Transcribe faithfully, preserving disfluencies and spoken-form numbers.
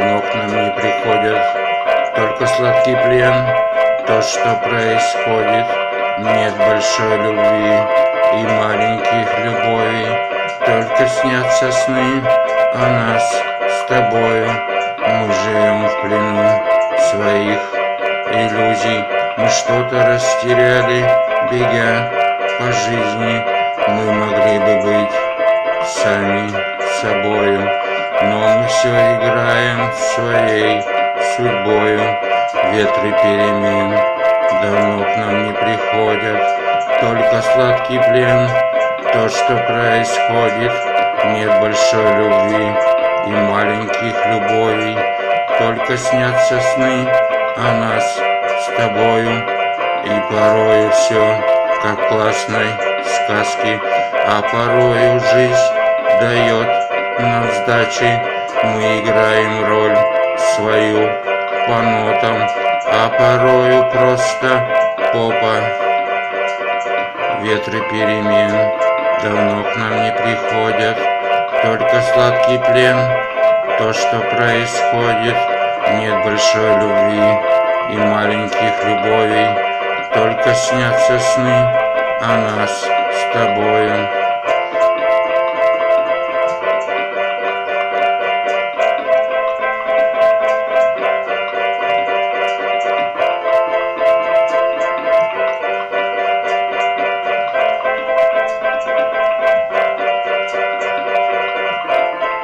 давно к нам не приходят. Только сладкий плен, то, что происходит. Нет большой любви и маленьких любовей. Только снятся сны о нас с тобою. Мы живем в плену своих иллюзий. Мы что-то растеряли, бегя по жизни. Мы могли бы быть сами собою, но мы все играем своей судьбою. Ветры перемен давно к нам не приходят. Только сладкий плен, то, что происходит. Нет большой любви и маленьких любовей. Только снятся сны о нас с тобою. И порою все, как в классной сказке, а порою жизнь дает нам сдачи. Мы играем роль свою по нотам, а порою просто попа. Ветры перемен давно к нам не приходят. Только сладкий плен, то, что происходит. Нет большой любви и маленьких любовей. Только снятся сны о нас с тобою.